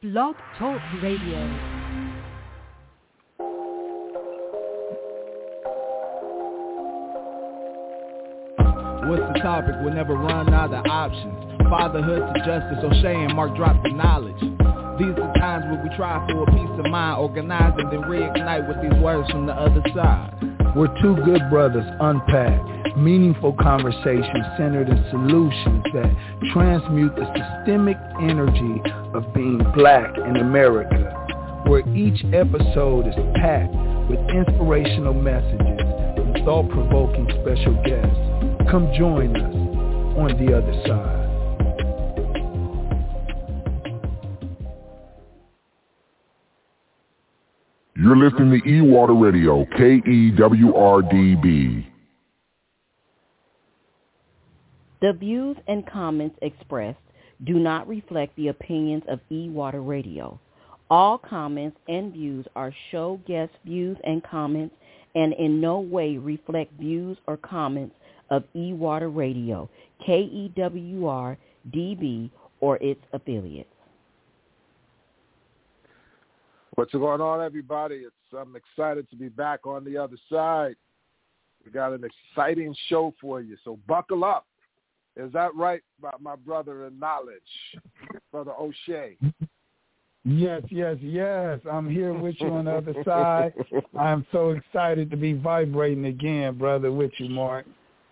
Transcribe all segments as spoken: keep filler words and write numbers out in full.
Blog Talk Radio. What's the topic? We'll never run out of options. Fatherhood to justice, O'Shea and Mark drop the knowledge. These are times where we try for a peace of mind, organize and then reignite with these words from the other side. We're two good brothers unpack meaningful conversations centered in solutions that transmute the systemic energy of being black in America, where each episode is packed with inspirational messages and thought-provoking special guests. Come join us on the other side. You're listening to E-Water Radio, K E W R D B. The views and comments expressed do not reflect the opinions of E-Water Radio. All comments and views are show guest views and comments and in no way reflect views or comments of E-Water Radio, K E W R D B, or its affiliates. What's going on, everybody? It's I'm excited to be back on the other side. We got an exciting show for you, so buckle up. Is that right, my, my brother in knowledge, Brother O'Shea? Yes, yes, yes. I'm here with you on the other side. I'm so excited to be vibrating again, brother, with you, Mark.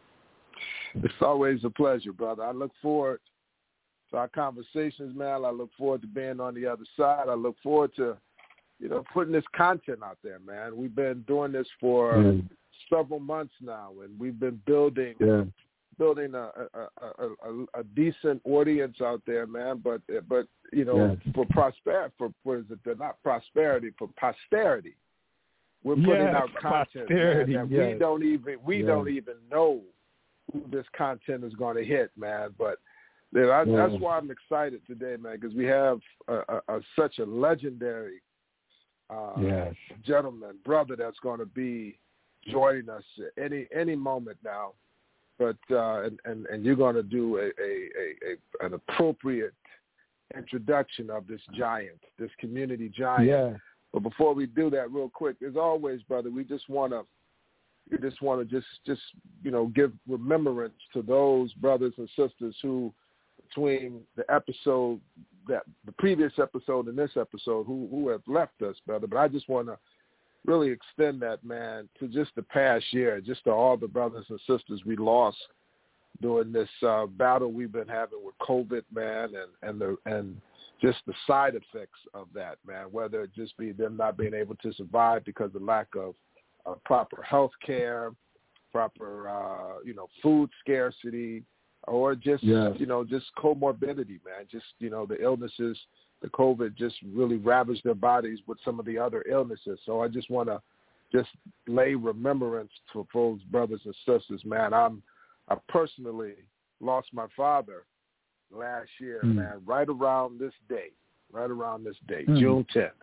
It's always a pleasure, brother. I look forward to our conversations, man. I look forward to being on the other side. I look forward to, you know, putting this content out there, man. We've been doing this for mm. several months now, and we've been building yeah. building a a, a, a a decent audience out there, man. But but you know, yeah. for prosperity, for for is it not prosperity, for posterity, we're putting yes, out content man, that yes. we don't even we yes. don't even know who this content is going to hit, man. But you know, I, yeah. that's why I'm excited today, man, because we have a, a, a, such a legendary uh, yes. gentleman, brother, that's going to be joining us any any moment now. But uh, and, and and you're going to do a, a, a, a an appropriate introduction of this giant, this community giant. Yeah. But before we do that, real quick, as always, brother, we just want to we just want to just just you know give remembrance to those brothers and sisters who, between the episode that the previous episode and this episode, who who have left us, brother. But I just want to really extend that, man, to just the past year, just to all the brothers and sisters we lost during this uh, battle we've been having with COVID, man, and and the and just the side effects of that, man, whether it just be them not being able to survive because of lack of uh, proper health care, proper, uh, you know, food scarcity, or just, yes. you know, just comorbidity, man, just, you know, the illnesses. The COVID just really ravaged their bodies with some of the other illnesses. So I just want to just lay remembrance to those brothers and sisters, man. I'm, I personally lost my father last year, mm. man, right around this date, right around this date, mm. June tenth.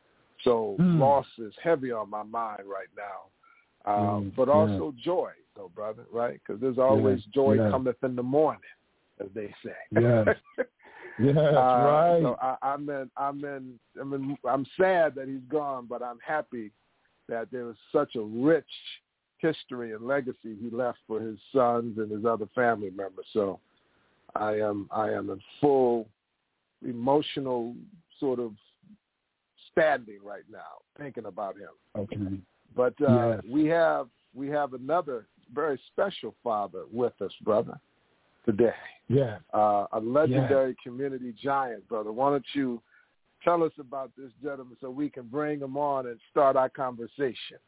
So mm. loss is heavy on my mind right now, um, mm. but also yeah. joy, though, brother, right? Because there's always yeah. joy yeah. cometh in the morning, as they say. Yeah. Yeah, that's uh, right. So I, I'm in, I'm in, I'm in, I'm sad that he's gone, but I'm happy that there was such a rich history and legacy he left for his sons and his other family members. So I am, I am in full emotional sort of standing right now, thinking about him. Okay. But uh, yes. we have, we have another very special father with us, brother, today. Yeah, uh, a legendary yeah. community giant, brother. Why don't you tell us about this gentleman so we can bring him on and start our conversation?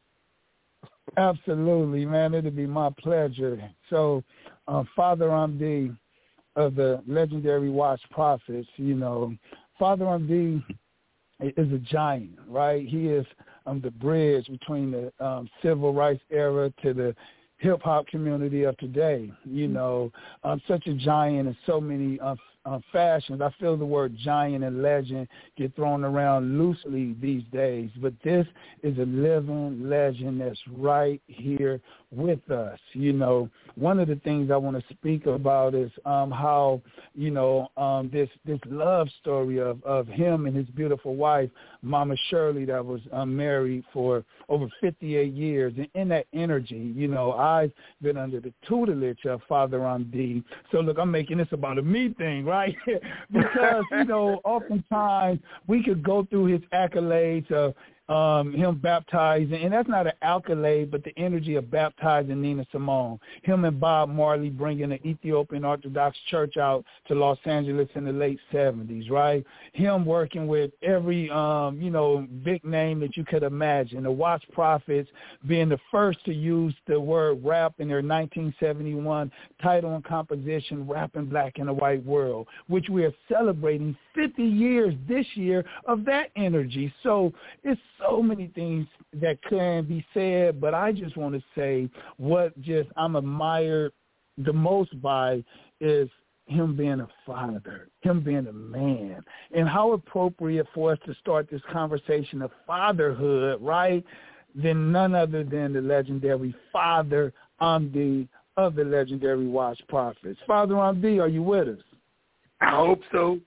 Absolutely, man. It'll be my pleasure. So, uh, Father Amdi of the legendary Watch Prophets, you know, Father Amdi is a giant, right? He is um, the bridge between the um, civil rights era to the hip-hop community of today, you know, um, such a giant in so many uh, uh, fashions. I feel the word giant and legend get thrown around loosely these days, but this is a living legend that's right here with us. You know, one of the things I want to speak about is um, how, you know, um, this this love story of, of him and his beautiful wife, Mama Shirley, that was um, married for over fifty-eight years. And in that energy, you know, I've been under the tutelage of Father Ramdi. So, look, I'm making this about a me thing, right? Because, you know, oftentimes we could go through his accolades of Um, him baptizing, and that's not an accolade, but the energy of baptizing Nina Simone. Him and Bob Marley bringing the Ethiopian Orthodox Church out to Los Angeles in the late seventies, right? Him working with every, um, you know, big name that you could imagine. The Watch Prophets being the first to use the word rap in their nineteen seventy-one title and composition, Rapping Black in the White World, which we are celebrating fifty years this year of that energy. So it's so many things that can be said, but I just want to say what just I'm admired the most by is him being a father, him being a man, and how appropriate for us to start this conversation of fatherhood, right, than none other than the legendary Father Amdi of the legendary Watch Prophets. Father Amdi, are you with us? I hope so.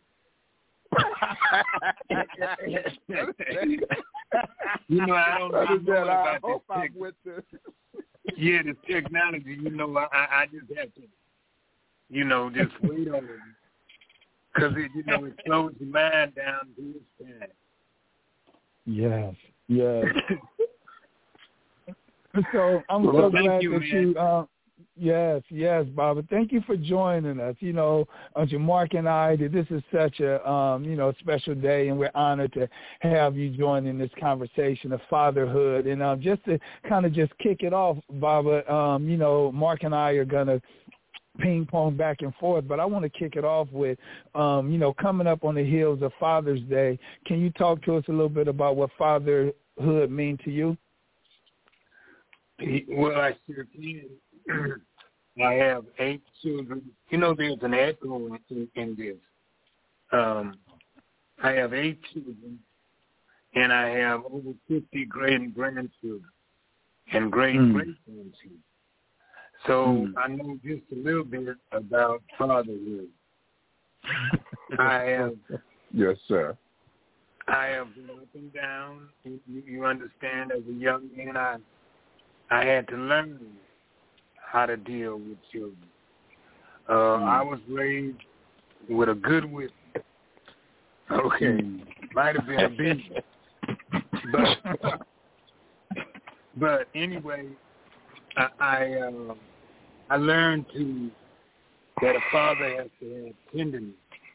You know, I don't know that, I about hope this. I'm with this. Yeah, the technology, you know, I, I just have to, you know, just wait on it. Because, it, you know, it slows your mind down to its time. Yes, yes. So I'm well, so glad you, that man. you, uh, yes, yes, Baba. Thank you for joining us. You know, Uncle Mark and I, this is such a, um, you know, special day, and we're honored to have you join in this conversation of fatherhood. And um, just to kind of just kick it off, Baba, um, you know, Mark and I are going to ping pong back and forth, but I want to kick it off with, um, you know, coming up on the heels of Father's Day. Can you talk to us a little bit about what fatherhood means to you? Well, I sure can. I have eight children. You know, there's an echo in, in this. Um, I have eight children, and I have over fifty great grandchildren and great mm. great grandchildren. So mm. I know just a little bit about fatherhood. I have. Yes, sir. I have been up and down. You, you understand, as a young man, I I had to learn how to deal with children. Uh, mm. I was raised with a good whip. Okay, mm. might have been a beat, but but anyway, I I, uh, I learned to that a father has to have tenderness.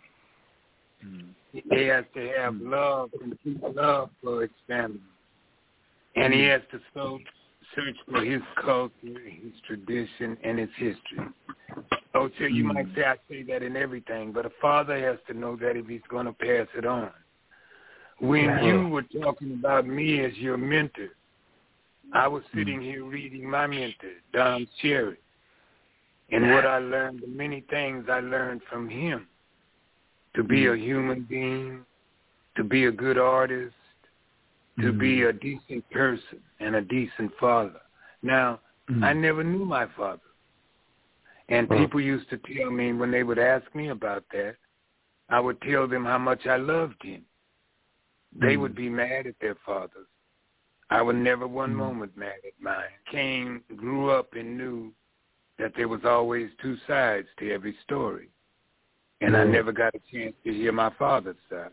Mm. He has to have mm. love, complete love for his family, and he has to so. search for his culture, his tradition, and his history. Oh, so you mm. might say I say that in everything, but a father has to know that if he's going to pass it on. When yeah. you were talking about me as your mentor, I was sitting mm. here reading my mentor, Don Cherry, and what I learned, the many things I learned from him, to be mm. a human being, to be a good artist, to mm. be a decent person and a decent father. Now, mm. I never knew my father. And oh. people used to tell me when they would ask me about that, I would tell them how much I loved him. They mm. would be mad at their fathers. I was never one mm. moment mad at mine. Came, grew up and knew that there was always two sides to every story. And mm. I never got a chance to hear my father's side.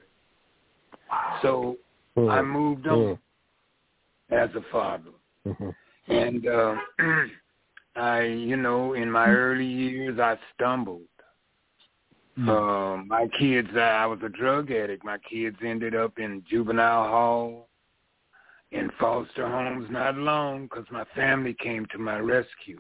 So Mm-hmm. I moved on mm-hmm. as a father. Mm-hmm. And uh, I, you know, in my early years, I stumbled. Mm-hmm. Uh, my kids, I, I was a drug addict. My kids ended up in juvenile hall, in foster homes, not long, because my family came to my rescue.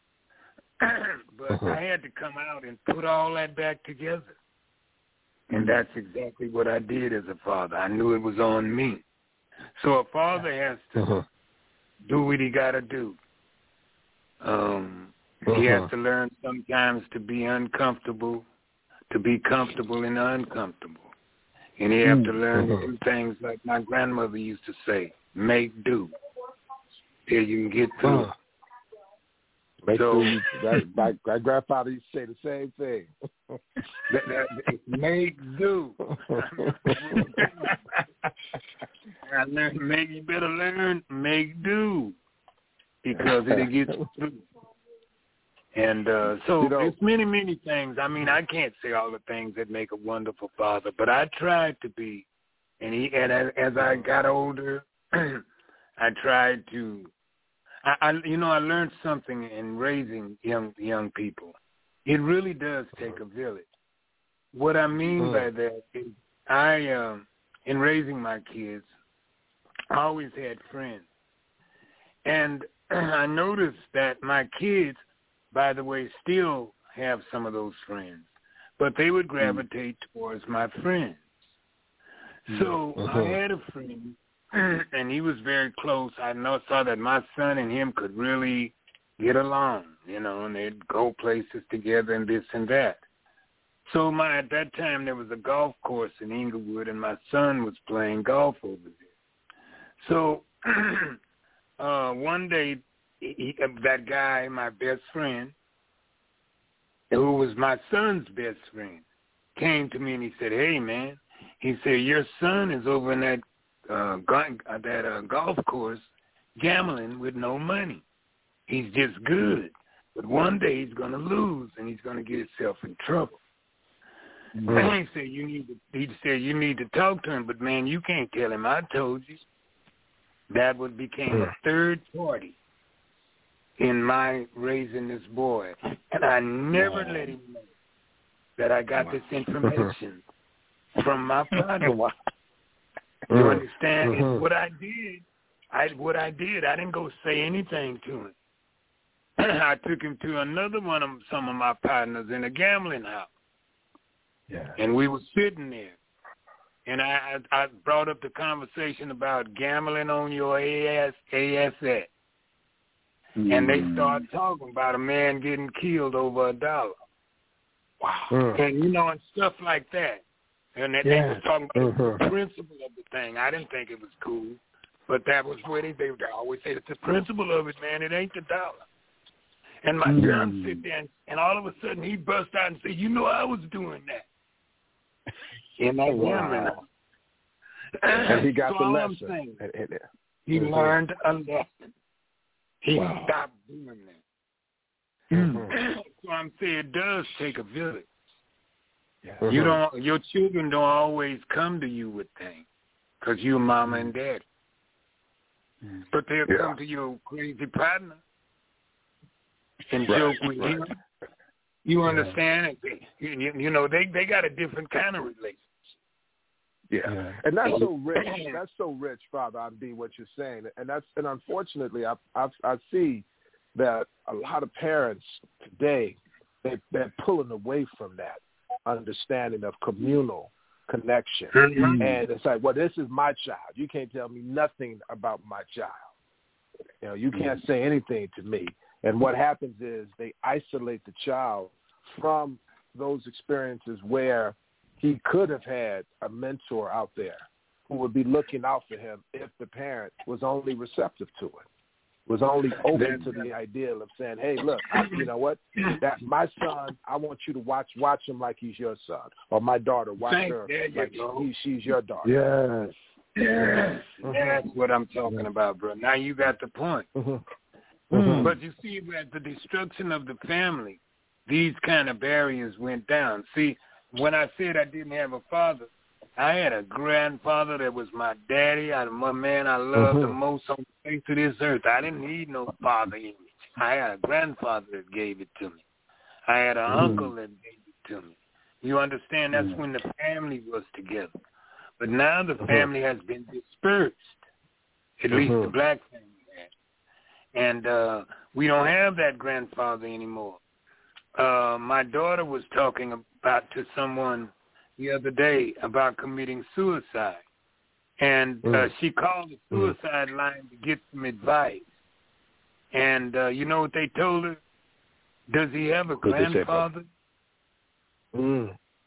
But mm-hmm. I had to come out and put all that back together. And that's exactly what I did as a father. I knew it was on me. So a father has to uh-huh. do what he got to do. Um, uh-huh. He has to learn sometimes to be uncomfortable, to be comfortable in the uncomfortable. And you have to learn to do things like my grandmother used to say, make do, till you can get through. Make so, do. That, my, my grandfather used to say the same thing. that, that, make do. I learned, make, you better learn, make do, because it'll get you through. And uh, so you know, there's many, many things. I mean, I can't say all the things that make a wonderful father, but I tried to be. And he, and as, as I got older, I tried to. I, I, you know, I learned something in raising young young people. It really does take a village. What I mean mm. by that is, I, um, in raising my kids, I always had friends, and I noticed that my kids, by the way, still have some of those friends, but they would gravitate mm. towards my friends. So uh-huh. I had a friend, and he was very close. I know, saw that my son and him could really get along, you know, and they'd go places together and this and that. So my at that time there was a golf course in Inglewood, and my son was playing golf over there. So uh, one day, He, that guy, my best friend, who was my son's best friend, came to me and he said, "Hey, man," he said, "your son is over in that uh, go- that uh, golf course gambling with no money. He's just good, but one day he's going to lose and he's going to get himself in trouble." Mm-hmm. And he said, "You need to." He said, "You need to talk to him, but man, you can't tell him I told you." That would became a third party in my raising this boy, and I never wow. let him know that I got wow. this information from my father. You understand? Mm-hmm. And what I did, I what I did, I didn't go say anything to him. I took him to another one of some of my partners in a gambling house, yeah. and we were sitting there, and I I brought up the conversation about gambling on your A S A S S. And they started talking about a man getting killed over a dollar. Wow. Mm. And, you know, and stuff like that. And they, yeah. they were talking about mm-hmm. the principle of the thing. I didn't think it was cool, but that was what they, they would always say, it's the principle of it, man. It ain't the dollar. And my mm. son sit there, and, and all of a sudden he burst out and said, "You know, I was doing that." In that gambling. Wow. And he got so the all lesson. I'm saying, and, and, he mm-hmm. learned a lesson. He wow. stopped doing that. Mm-hmm. So I'm saying it does take a village. Yeah. You don't. Your children don't always come to you with things because you're mama and daddy. Mm-hmm. But they'll yeah. come to your crazy partner and right. joke with right. him. You yeah. understand? You, you know, they, they got a different kind of relationship. Yeah. yeah, and that's so rich. That's so rich, Father Amdi, what you're saying, and that's and unfortunately, I I, I see that a lot of parents today they they're pulling away from that understanding of communal connection, mm-hmm. and it's like, well, this is my child. You can't tell me nothing about my child. You know, you can't mm-hmm. say anything to me. And what happens is they isolate the child from those experiences where he could have had a mentor out there who would be looking out for him if the parent was only receptive to it, was only open to the ideal of saying, "Hey, look, I, you know what? That my son, I want you to watch watch him like he's your son, or my daughter, watch Thank her like he, she's your daughter." Yes, yes, that's what I'm talking about, bro. Now you got the point. Mm-hmm. Mm-hmm. But you see, at the destruction of the family, these kind of barriers went down. See. When I said I didn't have a father, I had a grandfather that was my daddy. I, my man I loved mm-hmm. the most on the face of this earth. I didn't need no father image. I had a grandfather that gave it to me. I had an mm-hmm. uncle that gave it to me. You understand? That's mm-hmm. when the family was together. But now the family mm-hmm. has been dispersed, at mm-hmm. least the black family has. And uh, we don't have that grandfather anymore. Uh, my daughter was talking about to someone the other day about committing suicide, and uh, mm. she called the suicide mm. line to get some advice. And uh, you know what they told her? Does he have a grandfather? Mm.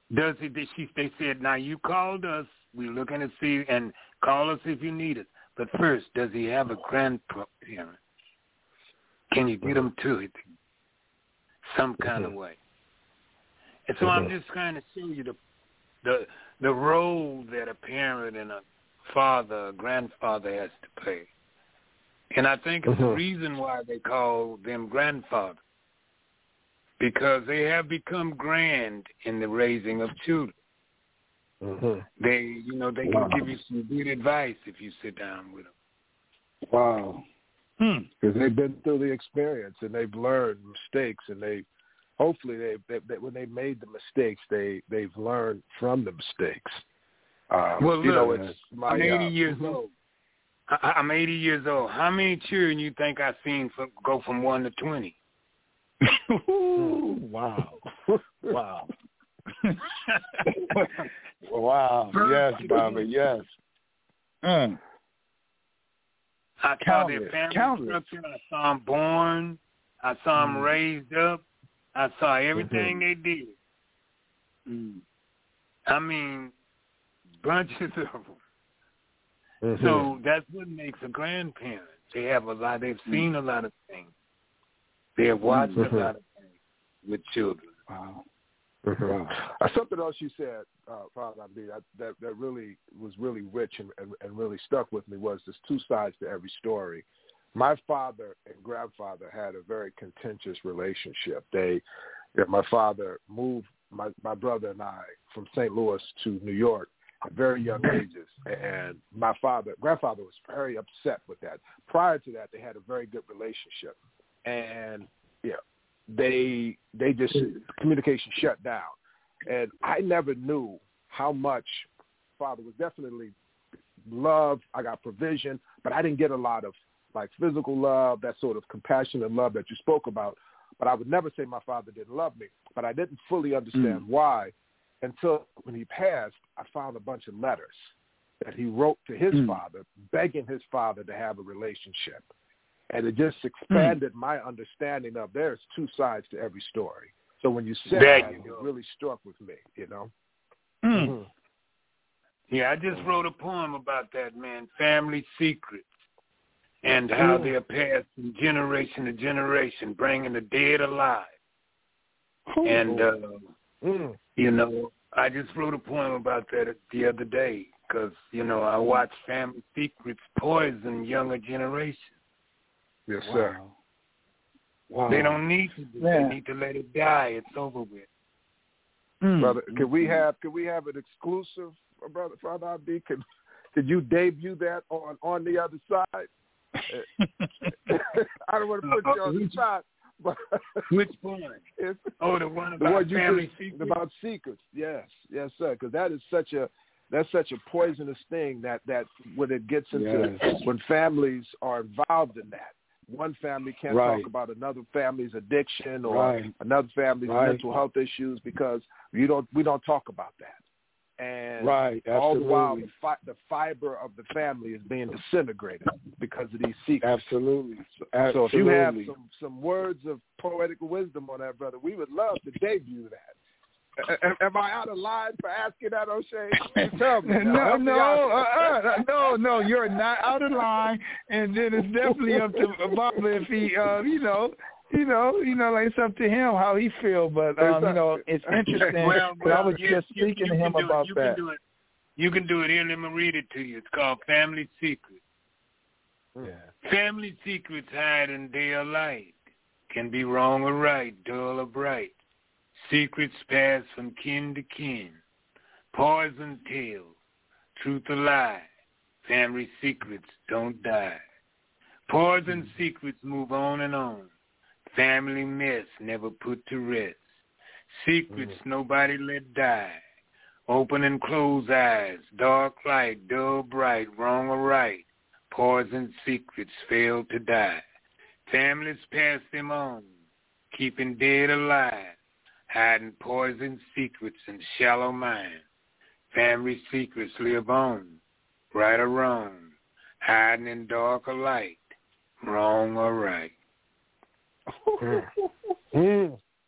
Does he? Did she? They said, now you called us. We're looking to see, and call us if you need it. But first, does he have a grandparent? Can you get him to it some kind mm-hmm. of way? And so mm-hmm. I'm just trying to show you the the the role that a parent and a father, a grandfather has to play. And I think mm-hmm. it's the reason why they call them grandfathers, because they have become grand in the raising of children. Mm-hmm. They, you know, they wow. can give you some good advice if you sit down with them. Wow. Hmm. Because they've been through the experience and they've learned mistakes, and they, hopefully, they, they, they when they made the mistakes, they they've learned from the mistakes. Um, well, you look, know, it's my, I'm eighty uh, years mm-hmm. old. I, I'm eighty years old. How many children you think I've seen from, go from one to twenty? Ooh, wow! Wow! Wow! Yes, Bobby. Yes. Mm. I saw Countless. their family Countless. structure. I saw them born. I saw them mm. raised up. I saw everything mm-hmm. they did. Mm. I mean, bunches of them. Mm-hmm. So that's what makes a grandparent. They have a lot. They've seen mm. a lot of things. They have watched mm-hmm. a lot of things with children. Wow. Mm-hmm. Wow. Uh, something else you said, uh, Father Abdi, that, that that really was really rich and, and, and really stuck with me was there's two sides to every story. My father and grandfather had a very contentious relationship. They, my father moved my, my brother and I from Saint Louis to New York at very young ages, and my father, grandfather was very upset with that. Prior to that, they had a very good relationship, and yeah. They they just communication shut down, and I never knew how much father was definitely love. I got provision, but I didn't get a lot of like physical love, that sort of compassionate love that you spoke about. But I would never say my father didn't love me, but I didn't fully understand mm. why until when he passed. I found a bunch of letters that he wrote to his mm. father, begging his father to have a relationship. And it just expanded mm. my understanding of there's two sides to every story. So when you said there that, you it really struck with me, you know. Mm. Mm-hmm. Yeah, I just wrote a poem about that, man, Family Secrets, and how mm. they are passed from generation to generation, bringing the dead alive. Ooh. And, uh, mm. you know, I just wrote a poem about that the other day because, you know, I watched Family Secrets poison younger generations. Yes, sir. Wow. Wow. They don't need to do yeah. They need to let it die. It's over with. Mm. Brother, can we have can we have an exclusive, brother, Father Abdi? Can could you debut that on, on the other side? I don't want to put you on the spot, but which one? Oh, the one about the one family just, secrets. About secrets. Yes, yes, sir. Because that is such a that's such a poisonous thing that that when it gets into yes. when families are involved in that. One family can't right. talk about another family's addiction or right. another family's right. mental health issues because you don't. We don't talk about that. And right. all the while, the, fi- the fiber of the family is being disintegrated because of these secrets. Absolutely. So, Absolutely. so if you have some, some words of poetic wisdom on that, brother, we would love to debut that. Am I out of line for asking that, O'Shea? Tell me. no, no, uh, uh, no, no. You're not out of line, and then it's definitely up to Bob if he, uh, you know, you know, you know, like it's up to him how he feel. But um, you know, it's interesting. well, well, I was yes, just speaking you, you to him about about you that. Can do it. You can do it. Here, let me read it to you. It's called Family Secrets. Yeah. Family secrets hide in day or light, can be wrong or right, dull or bright. Secrets pass from kin to kin, poison tales, truth or lie, family secrets don't die. Poison secrets move on and on, family mess never put to rest. Secrets mm. nobody let die, open and close eyes, dark light, dull bright, wrong or right, poison secrets fail to die. Families pass them on, keeping dead alive, hiding poison secrets in shallow minds. Family secrets live on, right or wrong, hiding in dark or light, wrong or right. mm.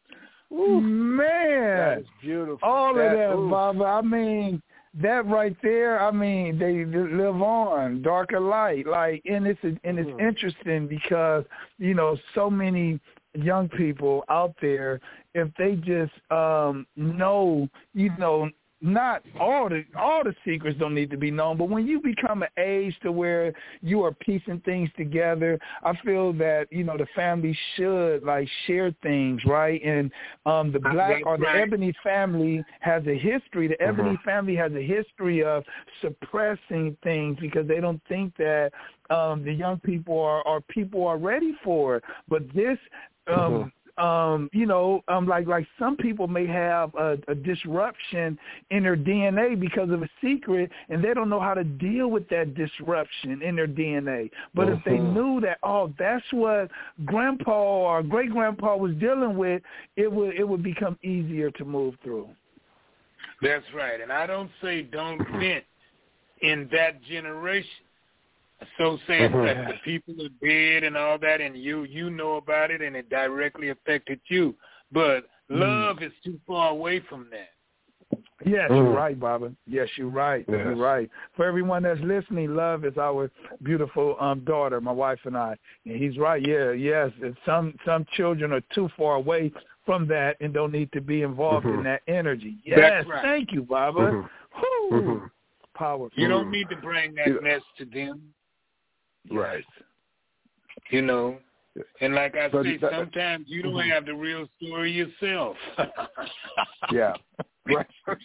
Ooh, man, that is beautiful. All that, of that, ooh. Baba. I mean, that right there. I mean, they, they live on darker light. Like, and it's and it's mm. interesting because you know so many young people out there, if they just um, know, you know. Not all the all the secrets don't need to be known, but when you become an age to where you are piecing things together, I feel that you know the family should like share things, right? And um, the black or the Ebony family has a history. The uh-huh. Ebony family has a history of suppressing things because they don't think that um, the young people are, are people are ready for it. But this. Um, uh-huh. Um, you know, um, like like some people may have a, a disruption in their D N A because of a secret, and they don't know how to deal with that disruption in their D N A. But uh-huh. if they knew that, oh, that's what Grandpa or great grandpa was dealing with, it would it would become easier to move through. That's right, and I don't say don't vent in that generation. So saying uh-huh. that the people are dead and all that, and you you know about it, and it directly affected you. But love mm. is too far away from that. Yes, mm. you're right, Baba. Yes, you're right. Yes. You're right. For everyone that's listening, love is our beautiful um, daughter, my wife and I. And he's right. Yeah, yes. And some some children are too far away from that and don't need to be involved mm-hmm. in that energy. Yes, right. Thank you, Baba. Mm-hmm. Mm-hmm. Powerful. You don't need to bring that yeah. mess to them. Right. You know, and like I but say, that, sometimes you don't mm-hmm. have the real story yourself. yeah. Right.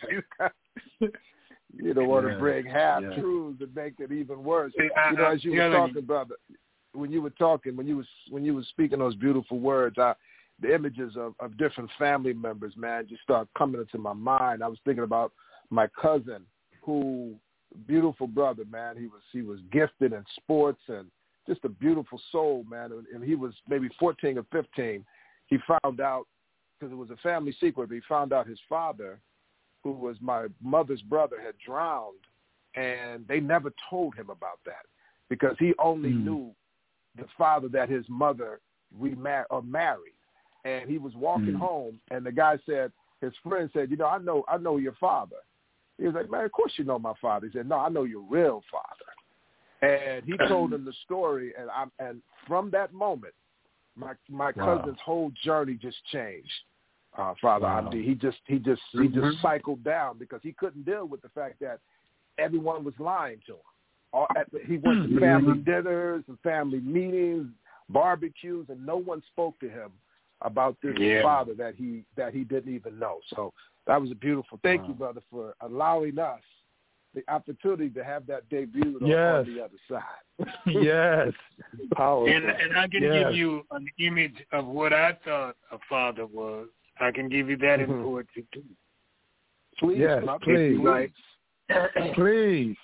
You don't want yeah. to bring half-truths yeah. and make it even worse. See, I, you know, as you were talking, you. brother, when you were talking, when you was when you were speaking those beautiful words, I, the images of, of different family members, man, just start coming into my mind. I was thinking about my cousin who... beautiful brother, man. He was he was gifted in sports and just a beautiful soul, man. And he was maybe fourteen or fifteen. He found out, because it was a family secret, but he found out his father, who was my mother's brother, had drowned, and they never told him about that because he only mm. knew the father that his mother remar- or married. And he was walking mm. home, and the guy said, his friend said, you know, I know I know your father. He was like, man, of course you know my father. He said, no, I know your real father. And he told him the story, and I, and from that moment, my my wow. cousin's whole journey just changed. Uh, Father wow. Abdi, he just he just mm-hmm. he just cycled down because he couldn't deal with the fact that everyone was lying to him. All, at the, he went to family dinners and family meetings, barbecues, and no one spoke to him about this yeah. father that he that he didn't even know. So. That was a beautiful. Thank wow. you, brother, for allowing us the opportunity to have that debut yes. on the other side. yes. Powerful. And, and I can yes. give you an image of what I thought a father was. I can give you that mm-hmm. in poetry, too. Please, yes, please. Right. please.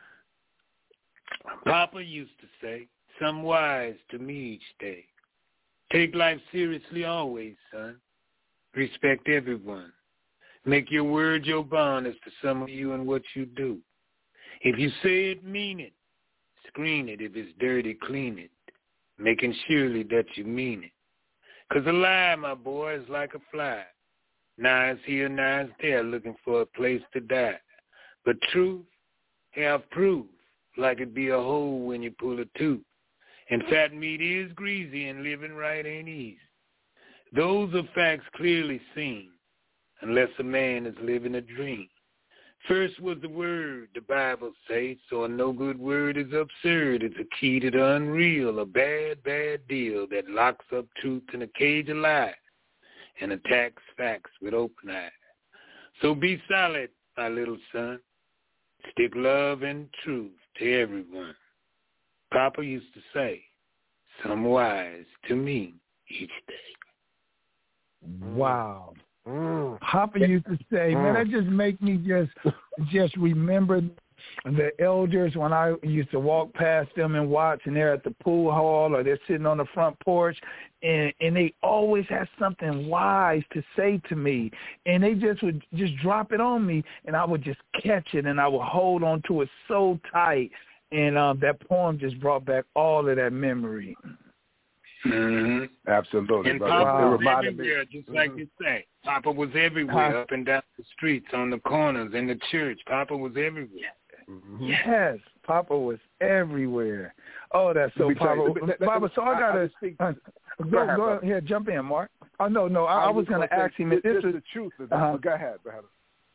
Papa used to say, some wise to me each day. Take life seriously always, son. Respect everyone. Make your word your bond as to some of you and what you do. If you say it, mean it. Screen it. If it's dirty, clean it. Making surely that you mean it. 'Cause a lie, my boy, is like a fly. Now it's here, now it's there, looking for a place to die. But truth, have proof, like it be a hole when you pull a tooth. And fat meat is greasy and living right ain't easy. Those are facts clearly seen. Unless a man is living a dream. First was the word, the Bible says, so a no good word is absurd. It's a key to the unreal, a bad, bad deal that locks up truth in a cage of lies and attacks facts with open eyes. So be solid, my little son. Stick love and truth to everyone. Papa used to say, some wise to me each day. Wow. Mm. Papa used to say, mm. man, that just make me just just remember the elders when I used to walk past them and watch, and they're at the pool hall or they're sitting on the front porch, and, and they always had something wise to say to me, and they just would just drop it on me, and I would just catch it, and I would hold on to it so tight, and um, that poem just brought back all of that memory. Mm-hmm. Absolutely. And brother. Papa Wow. was reminded everywhere, me. just mm-hmm. like you say. Papa was everywhere, Huh? up and down the streets, on the corners, in the church. Papa was everywhere. Mm-hmm. Yes, Papa was everywhere. Oh, that's so Let me tell you, Papa. let me- let- let- Papa, so I I- gotta I speak- uh, Go go ahead, go brother. ahead, jump in, Mark. Oh no, no, I, I was gonna say, ask him if this is is. the truth of that. Uh-huh. But go ahead, brother.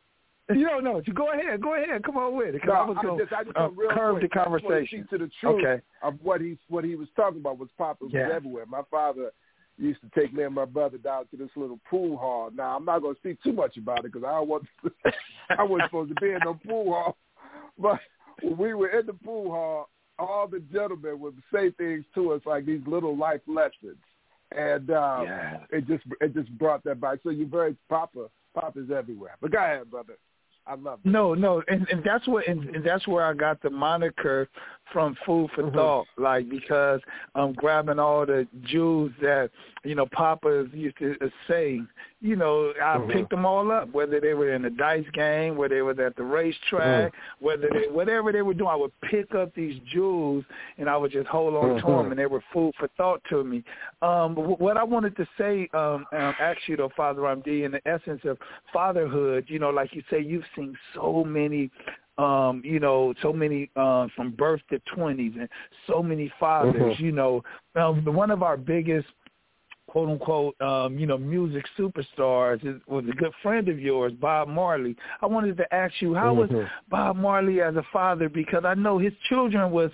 You don't know. Go ahead, go ahead. Come on with it. 'Cause No, I was I gonna just, I just uh, want real curve quick. the I just want to conversation. speak to the truth Okay. of what he what he was talking about was Papa was Yeah. everywhere. My father used to take me and my brother down to this little pool hall. Now I'm not going to speak too much about it because I don't want to, I wasn't supposed to be in no pool hall. But when we were in the pool hall, all the gentlemen would say things to us like these little life lessons, and um, Yeah. it just it just brought that back. So you're very Papa. Papa's everywhere. But go ahead, brother. I love it. No, no, and, and that's what, and, and that's where I got the moniker from Food for Mhm. Thought, like because I'm grabbing all the jewels that you know Papa used to say. You know, I Mhm. picked them all up, whether they were in the dice game, whether they were at the racetrack, Mhm. whether they whatever they were doing. I would pick up these jewels and I would just hold on Mhm. to them, and they were food for thought to me. Um, but what I wanted to say, um, um, actually, though, Father Ramdi, in the essence of fatherhood, you know, like you say, you've seen so many, um, you know, so many uh, from birth to twenties, and so many fathers. Mhm. You know, um, one of our biggest, quote unquote, um, you know, music superstars is, was a good friend of yours, Bob Marley. I wanted to ask you, how Mhm. was Bob Marley as a father? Because I know his children was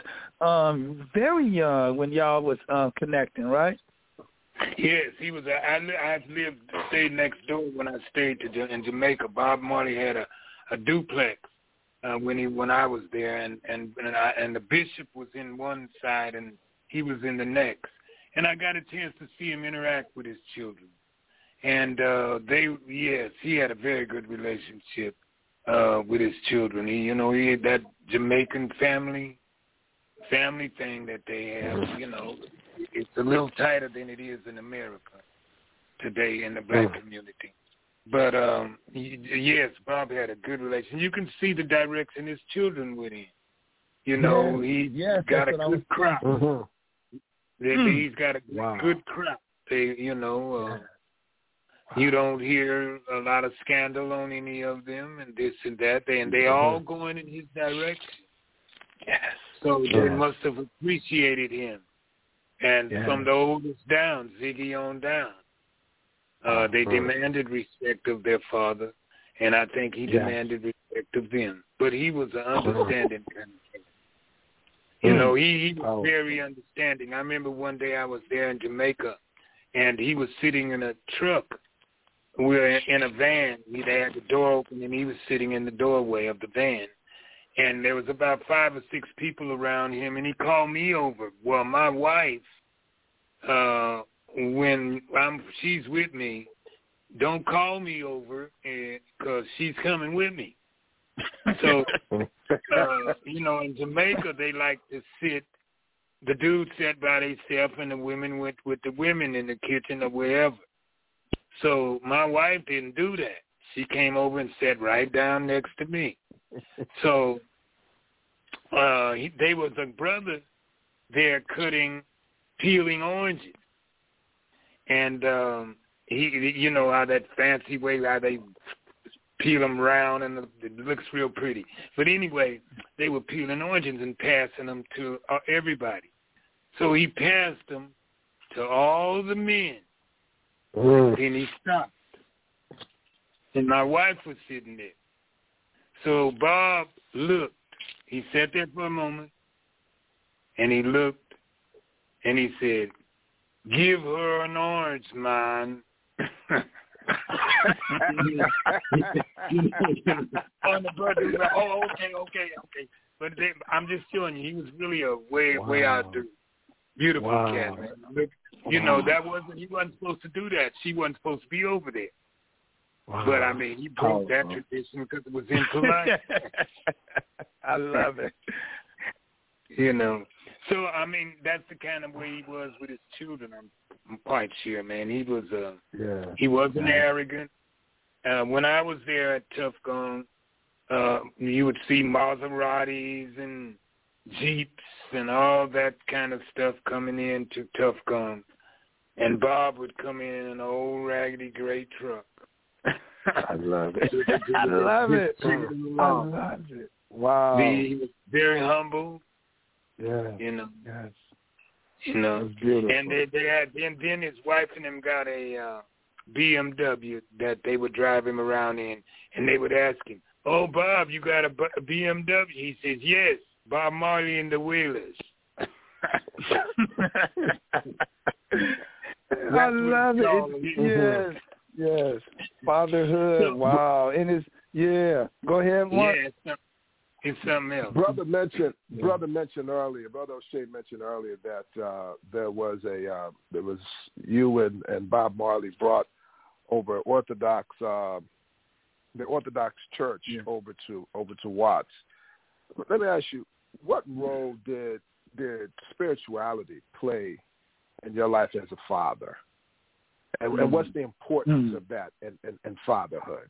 um, very young when y'all was uh, connecting, right? Yes, he was. A, I, li- I've lived, stayed next door when I stayed to in Jamaica. Bob Marley had a, a duplex uh, when he when I was there, and and and, I, and the bishop was in one side and he was in the next. And I got a chance to see him interact with his children, and uh, they yes, he had a very good relationship uh, with his children. He, you know, he had that Jamaican family family thing that they have. You know. It's a little tighter than it is in America today in the black mm. community. But, um, yes, Bob had a good relation. You can see the direction his children went in. You know, yes, he yes, got a good crop. Mm-hmm. Mm. He's got a wow. good crop. They, you know, uh, wow. you don't hear a lot of scandal on any of them and this and that. They, and they mm-hmm. all going in his direction. Yes. So yes. they must have appreciated him. And yeah. from the oldest down, Ziggy on down, uh, they demanded respect of their father, and I think he yeah. demanded respect of them. But he was an understanding kind of man. You know, he, he was oh. very understanding. I remember one day I was there in Jamaica, and he was sitting in a truck. We were in a van. He had the door open, and he was sitting in the doorway of the van. And there was about five or six people around him, and he called me over. Well, my wife, uh, when I'm, she's with me, don't call me over because she's coming with me. So, uh, you know, in Jamaica, they like to sit. The dudes sat by themselves, and the women went with the women in the kitchen or wherever. So my wife didn't do that. She came over and sat right down next to me. So uh, he, they was a brother there cutting, peeling oranges. And um, he, you know, how that fancy way, how they peel them round and it looks real pretty. But anyway, they were peeling oranges and passing them to uh, everybody. So he passed them to all the men. Mm. Then he stopped. And my wife was sitting there. So Bob looked. He sat there for a moment, and he looked, and he said, "Give her an orange, man." On the brother, like, oh, okay, okay, okay. But they, I'm just showing you, he was really a way, wow. way out there. Beautiful wow. cat, man. But, you wow. know, that wasn't, he wasn't supposed to do that. She wasn't supposed to be over there. Wow. But, I mean, he broke oh, that oh. tradition because it was impolite. I love it. You know. So, I mean, that's the kind of way he was with his children, I'm, I'm quite sure, man. He was uh, yeah. he wasn't yeah. arrogant. Uh, when I was there at Tough Gong, uh, you would see Maseratis and Jeeps and all that kind of stuff coming in to Tough Gong. and Bob would come in in an old raggedy gray truck. I love it. I love it. I love it. Wow. He was very humble. Yeah. You know. Yes. You know. That's beautiful. And they, they had then then his wife and him got a uh, B M W that they would drive him around in, and they would ask him, "Oh, Bob, you got a, a B M W?" He says, "Yes, Bob Marley and the Wailers." I love it. Yes, yes. Fatherhood. Wow. And it's yeah. Go ahead, Mark. Yeah, it's, some, it's something else. Brother mentioned. Yeah. Brother mentioned earlier. Brother O'Shea mentioned earlier that uh, there was a uh, there was you and, and Bob Marley brought over Orthodox uh, the Orthodox Church yeah. over to over to Watts. Let me ask you, what role did did spirituality play in your life as a father, and, mm. and what's the importance mm. of that in, in, in fatherhood?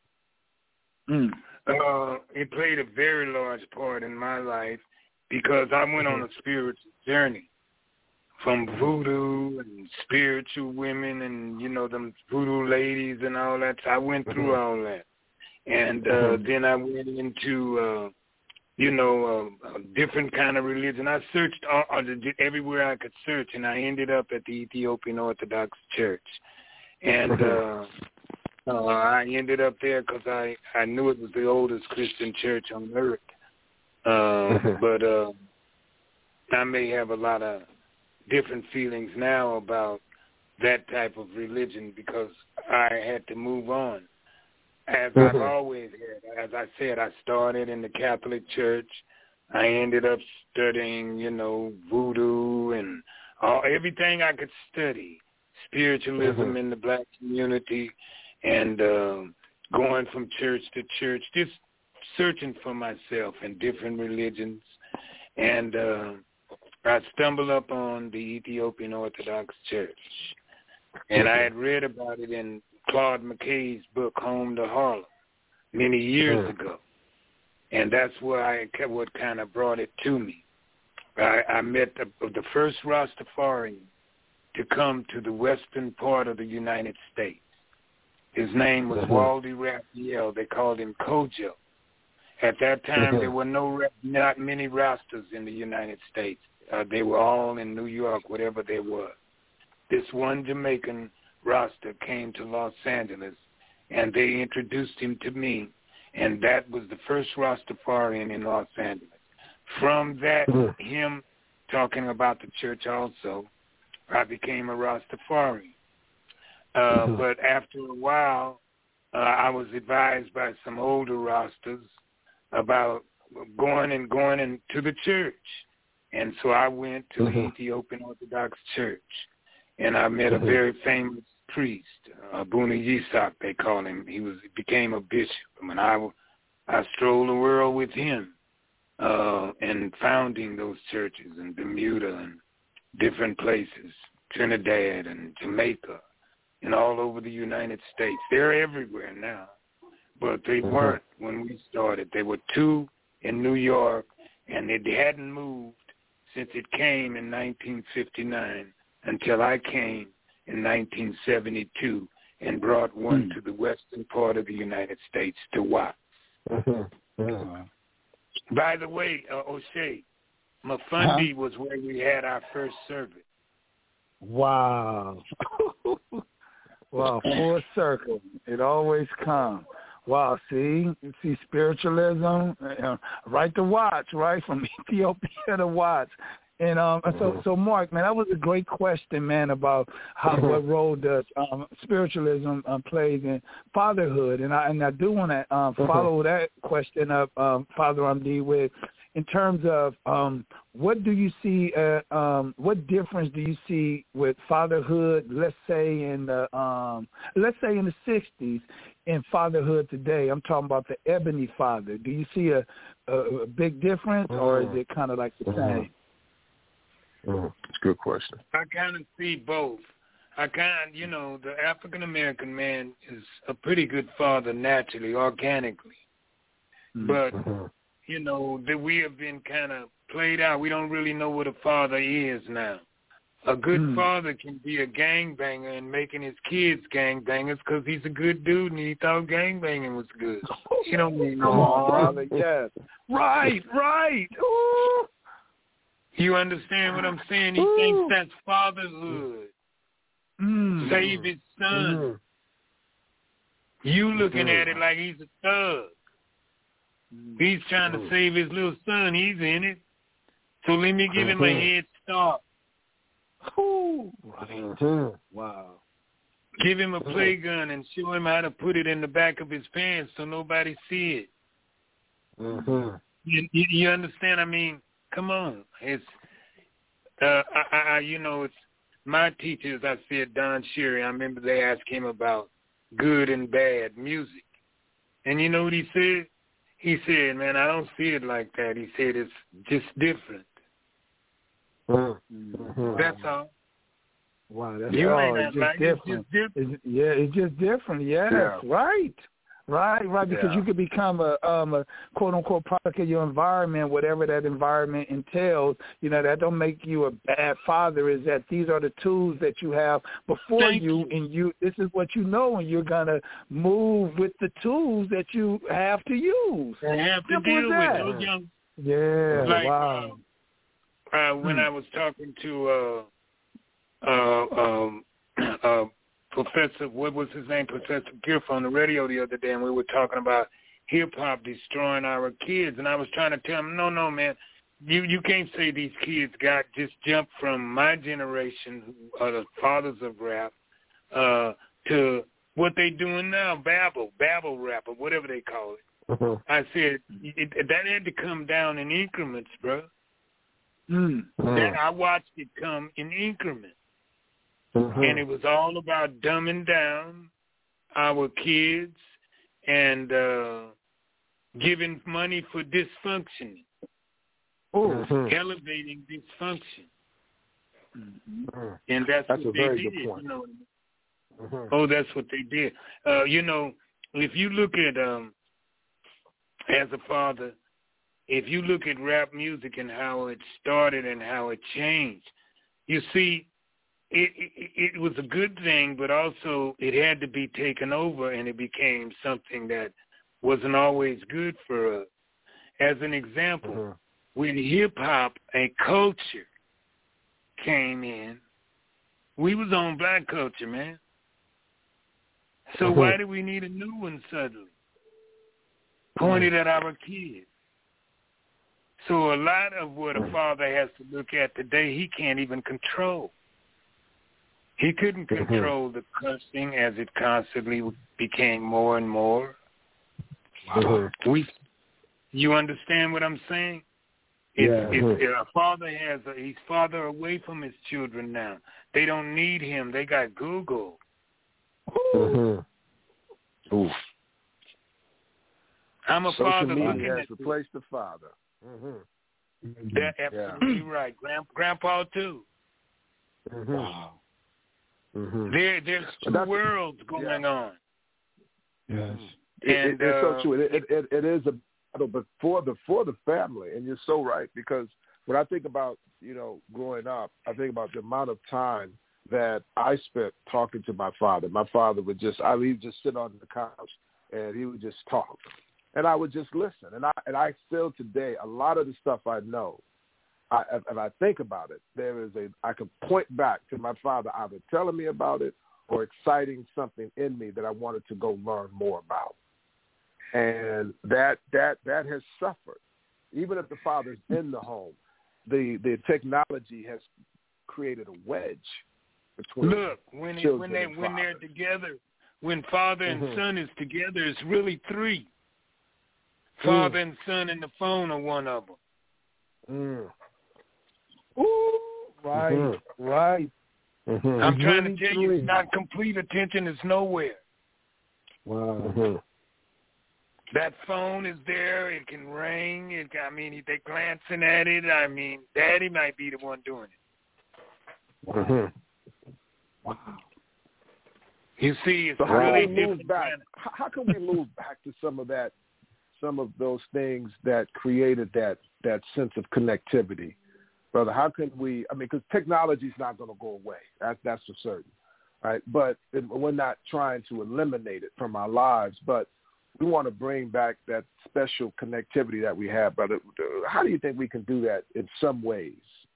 Mm. Uh, it played a very large part in my life because I went mm-hmm. on a spiritual journey from voodoo and spiritual women and, you know, them voodoo ladies and all that. I went through mm-hmm. all that. And uh, mm-hmm. then I went into, uh, you know, uh, a different kind of religion. I searched all, all, everywhere I could search, and I ended up at the Ethiopian Orthodox Church. And uh, uh, I ended up there because I, I knew it was the oldest Christian church on earth. Uh, but uh, I may have a lot of different feelings now about that type of religion because I had to move on. As mm-hmm. I've always had, as I said, I started in the Catholic Church. I ended up studying, you know, voodoo and all, everything I could study, spiritualism mm-hmm. in the black community, and uh, going from church to church, just searching for myself in different religions. And uh, I stumbled up on the Ethiopian Orthodox Church, and I had read about it in Claude McKay's book, Home to Harlem, many years ago. And that's where I what kind of brought it to me. I, I met the, the first Rastafarian to come to the western part of the United States. His name was Waldy Raphael. They called him Kojo. At that time, there were no not many Rastas in the United States. Uh, they were all in New York, whatever they were. This one Jamaican Rasta came to Los Angeles, and they introduced him to me, and that was the first Rastafarian in Los Angeles. From that, mm-hmm. him talking about the church also, I became a Rastafarian. Uh, mm-hmm. But after a while, uh, I was advised by some older Rastas about going and going into the church. And so I went to mm-hmm. the Ethiopian Orthodox Church, and I met mm-hmm. a very famous priest, Abuna Yisak, they call him. He was he became a bishop. When I, I strolled the world with him uh, and founding those churches in Bermuda and different places, Trinidad and Jamaica, and all over the United States. They're everywhere now, but they mm-hmm. weren't when we started. There were two in New York, and they hadn't moved since it came in nineteen fifty-nine until I came in nineteen seventy-two and brought one mm. to the western part of the United States, to Watts. Mm-hmm. Mm-hmm. By the way, uh, O'Shea, Mafundi huh? was where we had our first service. Wow. Wow, full circle. It always comes. Wow, see, you see spiritualism, uh, right to Watts, right, from Ethiopia to Watts. And um, so, so Mark, man, that was a great question, man, about how what role does um, spiritualism um, plays in fatherhood, and I and I do want to um, follow that question up, um, Father Amdi, with in terms of um, what do you see, uh, um, what difference do you see with fatherhood? Let's say in the um, let's say in the sixties, in fatherhood today. I'm talking about the ebony father. Do you see a, a, a big difference, or is it kind of like the same? Mm, that's a good question. I kind of see both. I kind, you know, the African American man is a pretty good father naturally, organically, mm-hmm. but you know that we have been kind of played out. We don't really know what a father is now. A good Mm. father can be a gangbanger and making his kids gangbangers because he's a good dude and he thought gangbanging was good. He don't need no Come on, harm. brother. Yes. Right, right. Ooh. You understand what I'm saying? He Ooh. thinks that's fatherhood. Mm. Save his son. Mm. You looking Mm. at it like he's a thug. He's trying to Mm. save his little son. He's in it. So let me give him a Mhm. head start. Ooh. Mhm. Wow. Give him a play gun and show him how to put it in the back of his pants so nobody see it. Mm-hmm. You, you, you understand? I mean, come on. It's, uh, I, I, you know, it's my teachers. I said Don Sherry. I remember they asked him about good and bad music, and you know what he said? He said, "Man, I don't see it like that." He said it's just different. Mm-hmm. That's all. Wow, that's You all. ain't It's not just like it's different. just different. It's, yeah, it's just different. Yes, Yeah. right. Right, right, because Yeah. you could become a um a quote unquote product of your environment, whatever that environment entails. You know, that don't make you a bad father. Is that these are the tools that you have before Thank you, you. and you this is what you know, and you're gonna move with the tools that you have to use. They have to Simple as deal with that. those young. Yeah, Like, wow. Uh, when Hmm. I was talking to uh, uh, um, uh, Professor, what was his name, Professor Giff on the radio the other day, and we were talking about hip-hop destroying our kids, and I was trying to tell him, no, no, man, you, you can't say these kids got just jumped from my generation, who are the fathers of rap, uh, to what they doing now, babble, babble rap, or whatever they call it. Mm-hmm. I said, it, that had to come down in increments, bro. Mm. That I watched it come in increments. Mm-hmm. And it was all about dumbing down our kids and uh, giving money for dysfunction, Mm-hmm. elevating dysfunction. Mm-hmm. And that's, That's what a they very did. good point. You know, Mm-hmm. oh, that's what they did. Uh, you know, if you look at, um, as a father, if you look at rap music and how it started and how it changed, you see, It, it it was a good thing, but also it had to be taken over, and it became something that wasn't always good for us. As an example, Mm-hmm. when hip-hop, a culture, came in, we was on black culture, man. So Mm-hmm. why do we need a new one suddenly? Pointed at our kids. So a lot of what a father has to look at today, he can't even control. He couldn't control the cussing as it constantly became more and more. Mm-hmm. We, you understand what I'm saying? It's, Yeah. it's, a father has a, he's farther away from his children now. They don't need him. They got Google. Mm-hmm. Ooh. I'm a Social father media looking has at this. replaced the father. Mm-hmm. That absolutely right. Grand, Grandpa too. Mm-hmm. Wow. Mm-hmm. There, there's two That's- worlds going yeah. on. Yes. It, it, And, it's uh, so true. It, it, it, it is a battle, but for the for the family, and you're so right, because when I think about, you know, growing up, I think about the amount of time that I spent talking to my father. My father would just, I would just sit on the couch and he would just talk, and I would just listen. And I and I still today, a lot of the stuff I know, I, and I think about it, there is a, I can point back to my father either telling me about it or exciting something in me that I wanted to go learn more about. And that that that has suffered. Even if the father's in the home, the, the technology has created a wedge between Look, when it, when they and when they're fathers. together, when father and Mhm. son is together, it's really three. Father and son and the phone are one of them. Mm. Ooh, right, Mhm. right. Mhm. I'm trying really to tell you, three. it's not complete attention is nowhere. Wow. Mhm. That phone is there. It can ring. It, I mean, they glancing at it. I mean, Daddy might be the one doing it. Mhm. Wow. You see, it's So how really can we move different. back? kind of- How, how can we move back to some of that, some of those things that created that that sense of connectivity? brother, how can we, I mean, because technology is not going to go away. That, that's for certain, right? But we're not trying to eliminate it from our lives, but we want to bring back that special connectivity that we have, brother. How do you think we can do that in some ways?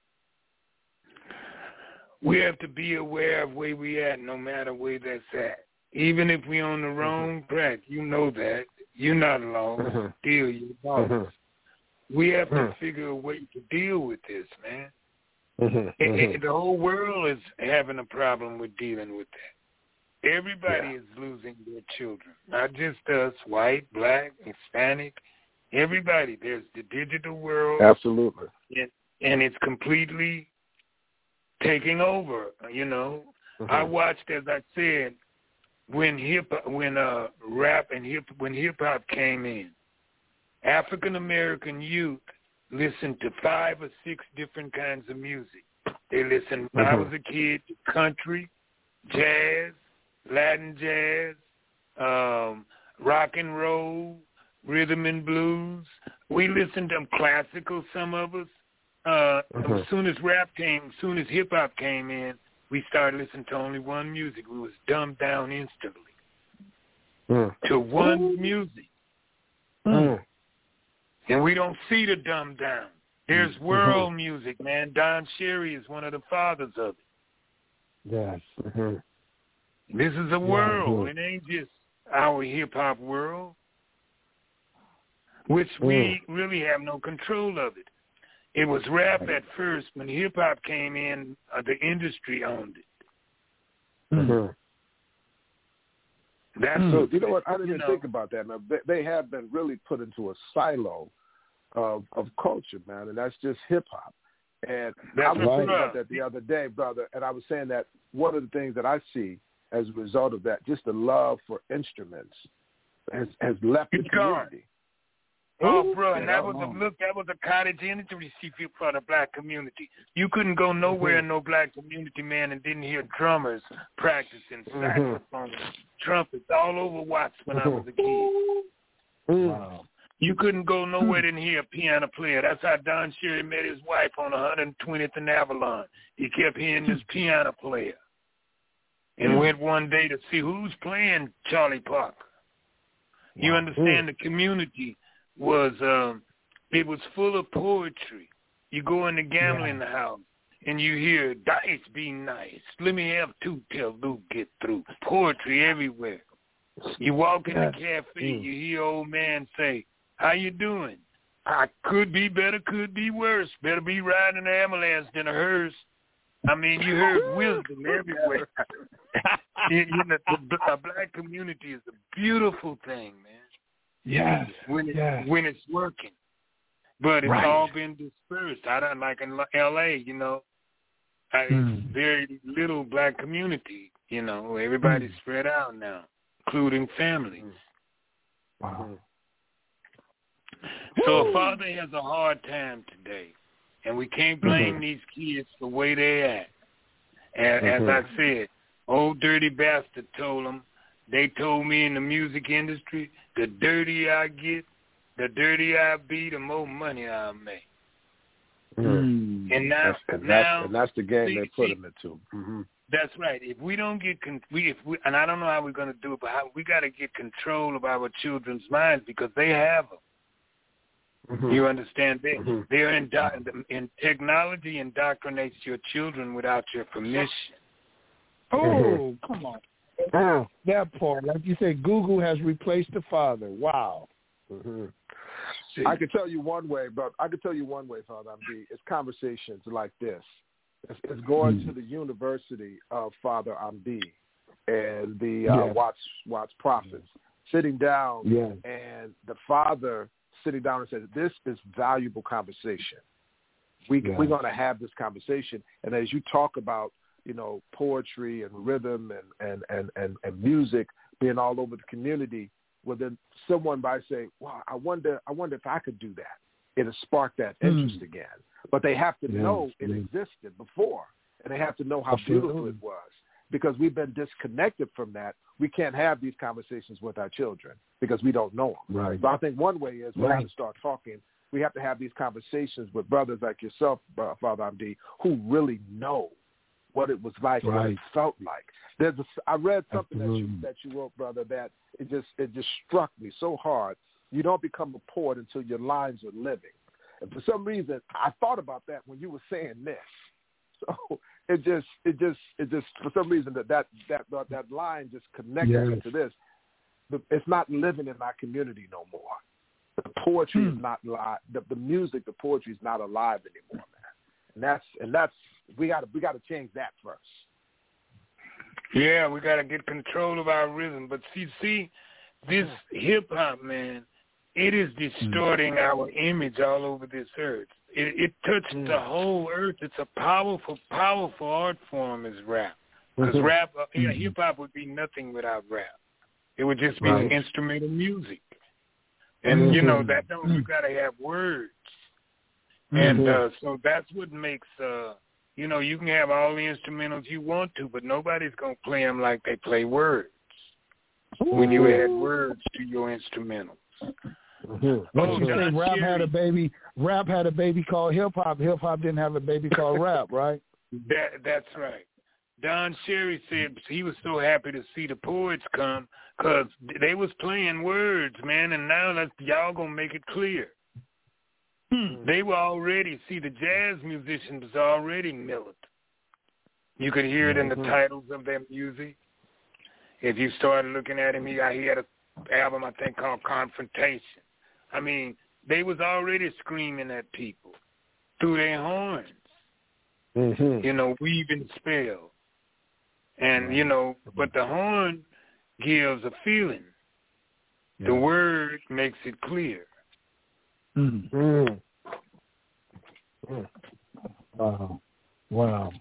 We have to be aware of where we at, no matter where that's at. Even if we on the wrong mm-hmm. track, you know that. You're not alone. Mm-hmm. Still, you're lost. Mm-hmm. We have to mm-hmm. figure a way to deal with this, man. Mm-hmm. It, it, the whole world is having a problem with dealing with that. Everybody yeah. is losing their children, not just us, white, black, Hispanic, everybody. There's the digital world. Absolutely. And, and it's completely taking over, you know. Mm-hmm. I watched, as I said, when hip when uh rap and hip when hip hop came in, African American youth listened to five or six different kinds of music. They listened when mm-hmm. I was a kid to country, jazz, Latin jazz, um, rock and roll, rhythm and blues. We listened to them classical, some of us. Uh, mm-hmm. As soon as rap came, as soon as hip hop came in, we started listening to only one music. We was dumbed down instantly mm. to one music. Mm. And we don't see the dumb down. There's world mm-hmm. music, man. Don Cherry is one of the fathers of it. Yes. Mm-hmm. This is a world. Yeah, mm-hmm. It ain't just our hip-hop world, which mm. we really have no control of it. It was rap at first. When hip-hop came in, uh, the industry owned it. Mm-hmm. That's so, you know what? I didn't even know. think about that. Now, they, they have been really put into a silo of of culture, man, and that's just hip-hop. And that's I was right. thinking about that the other day, brother, and I was saying that one of the things that I see as a result of that, just the love for instruments has, has left the community. Oh, bro, and that was a look. That was a cottage industry for the black community. You couldn't go nowhere in no black community, man, and didn't hear drummers practicing saxophone, mm-hmm. trumpets all over Watts when mm-hmm. I was a kid. Mm. Wow. You couldn't go nowhere and hear a piano player. That's how Don Cherry met his wife on one hundred twentieth and Avalon. He kept hearing this piano player, and mm. went one day to see who's playing Charlie Parker. Wow. You understand mm. the community. Was um, it was full of poetry. You go in the gambling yeah. house and you hear dice be nice. Let me have two till Luke get through. Poetry everywhere. You walk in the cafe, mm. you hear old man say, "How you doing? I could be better, could be worse. Better be riding an ambulance than a hearse." I mean, you heard wisdom everywhere. you know, the, the black community is a beautiful thing, man. Yes, when it, yes. when it's working, but it's right. all been dispersed. I don't like in L A, you know, I, mm. it's very little black community. You know, everybody's mm. spread out now, including families. Wow. So a father has a hard time today, and we can't blame mm-hmm. these kids for the way they're at. And mm-hmm. as I said, old dirty bastard told them. They told me in the music industry, the dirtier I get, the dirtier I be, the more money I make. Mm. And now, that's, and now that's, and that's the game see, they put see, them into. Mm-hmm. That's right. If we don't get, con- we, if we, and I don't know how we're going to do it, but how, we got to get control of our children's minds because they have them. Mm-hmm. You understand? They, mm-hmm. They're in, in technology indoctrinates your children without your permission. Oh, mm-hmm. come on. Oh, that part, like you said, Google has replaced the father. Wow. Mm-hmm. I could tell you one way, but I could tell you one way, Father Amdi. It's conversations like this. It's, it's going mm-hmm. to the University of Father Amdi and the uh, yeah. Watts Watts prophets, sitting down, yeah. and the father sitting down and says, "This is valuable conversation. We yeah. we're going to have this conversation." And as you talk about, you know, poetry and rhythm and, and, and, and, and music being all over the community, well, then someone might say, "Wow, I wonder, I wonder if I could do that." It'll spark that interest mm. again. But they have to yeah, know it yeah. existed before, and they have to know how Absolutely. beautiful it was. Because we've been disconnected from that, we can't have these conversations with our children because we don't know them. Right. So I think one way is we right. have to start talking we have to have these conversations with brothers like yourself, uh, Father Amdi, who really know what it was like, right. what it felt like. There's a, I read something that you, that you wrote, brother, that it just it just struck me so hard. You don't become a poet until your lines are living. And for some reason, I thought about that when you were saying this. So it just, it just, it just, for some reason that that that that, that line just connected yes. to this. It's not living in my community no more. The poetry hmm. is not live. The, the music, the poetry is not alive anymore, man. And that's and that's we got to we got to change that first. Yeah, we got to get control of our rhythm. But see, see, this hip hop, man, it is distorting mm. our image all over this earth. It, it touched mm. the whole earth. It's a powerful, powerful art form is rap. Because mm-hmm. rap, uh, mm-hmm. hip hop would be nothing without rap. It would just be right. instrumental music. And, mm-hmm. you know, that don't, you got to have words. Mm-hmm. And uh, so that's what makes, uh, you know, you can have all the instrumentals you want to, but nobody's going to play them like they play words Ooh. when you add words to your instrumentals. Mm-hmm. Well, you say rap Cherry, had a baby, rap had a baby called hip-hop. Hip-hop didn't have a baby called rap, right? That, that's right. Don Cherry said he was so happy to see the poets come because they was playing words, man, and now that's, y'all going to make it clear. Hmm. They were already, see, the jazz musicians was already militant. You could hear it in the mm-hmm. titles of their music. If you started looking at him, he, he had an album, I think, called Confrontation. I mean, they was already screaming at people through their horns, mm-hmm. you know, weaving spells. And, you know, but the horn gives a feeling. Yeah. The word makes it clear. Mm. Mm. Mm. Wow. Wow.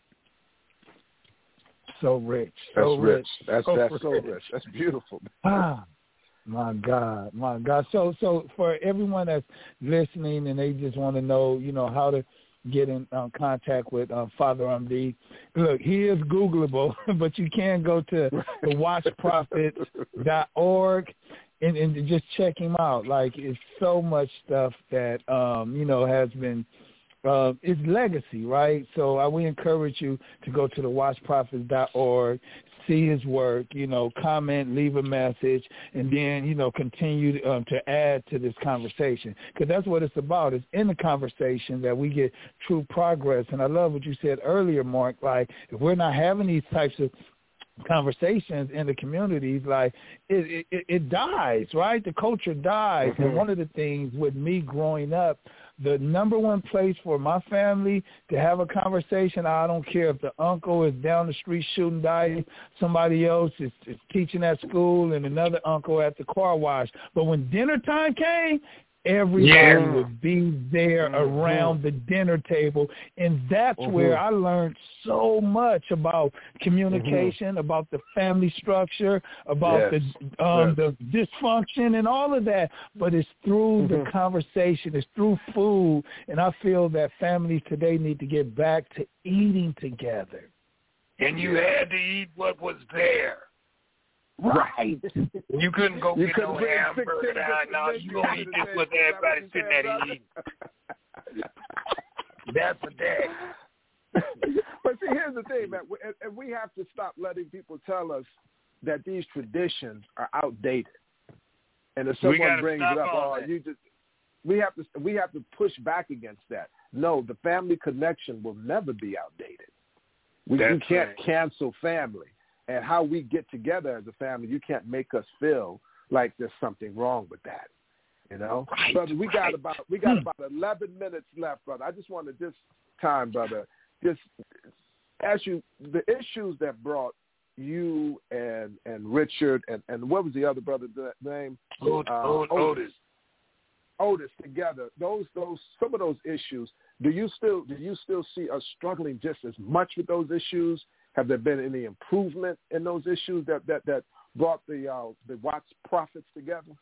So rich. So that's rich. rich. That's so that's rich. so rich. That's beautiful. Ah, my God. My God. So so for everyone that's listening and they just want to know, you know, how to get in um, contact with uh, Father Amdi. Look, he is Googleable, but you can go to the watch prophets dot org and, and just check him out. Like, it's so much stuff that, um, you know, has been, uh, it's legacy, right? So I we encourage you to go to the watch prophets dot org, see his work, you know, comment, leave a message, and then, you know, continue um, to add to this conversation. Because that's what it's about. It's in the conversation that we get true progress. And I love what you said earlier, Mark, like, if we're not having these types of conversations in the communities, like, it, it, it dies, right? The culture dies. Mm-hmm. And one of the things with me growing up, the number one place for my family to have a conversation, I don't care if the uncle is down the street shooting dice, somebody else is, is teaching at school, and another uncle at the car wash. But when dinner time came, everybody yeah. would be there mm-hmm. around the dinner table. And that's mm-hmm. where I learned so much about communication, mm-hmm. about the family structure, about yes. the um, yes. the dysfunction and all of that. But it's through mm-hmm. the conversation. It's through food. And I feel that families today need to get back to eating together. And you had to eat what was there. Right. You couldn't go you get couldn't no hamburger. No, you gonna eat this what everybody sitting there to eat. That's a day. But see, here's the thing, man, and we have to stop letting people tell us that these traditions are outdated. And if someone brings it up, oh, you just we have to we have to push back against that. No, the family connection will never be outdated. We, we can't right. cancel family. And how we get together as a family, you can't make us feel like there's something wrong with that, you know. Right, brother, we right. got about we got about eleven minutes left, brother. I just wanted this time, brother, just ask you the issues that brought you and and Richard and, and what was the other brother's name? Otis. Uh, Otis. Otis. Otis together. Those those some of those issues. Do you still do you still see us struggling just as much with those issues? Have there been any improvement in those issues that, that, that brought the uh, the Watts prophets together?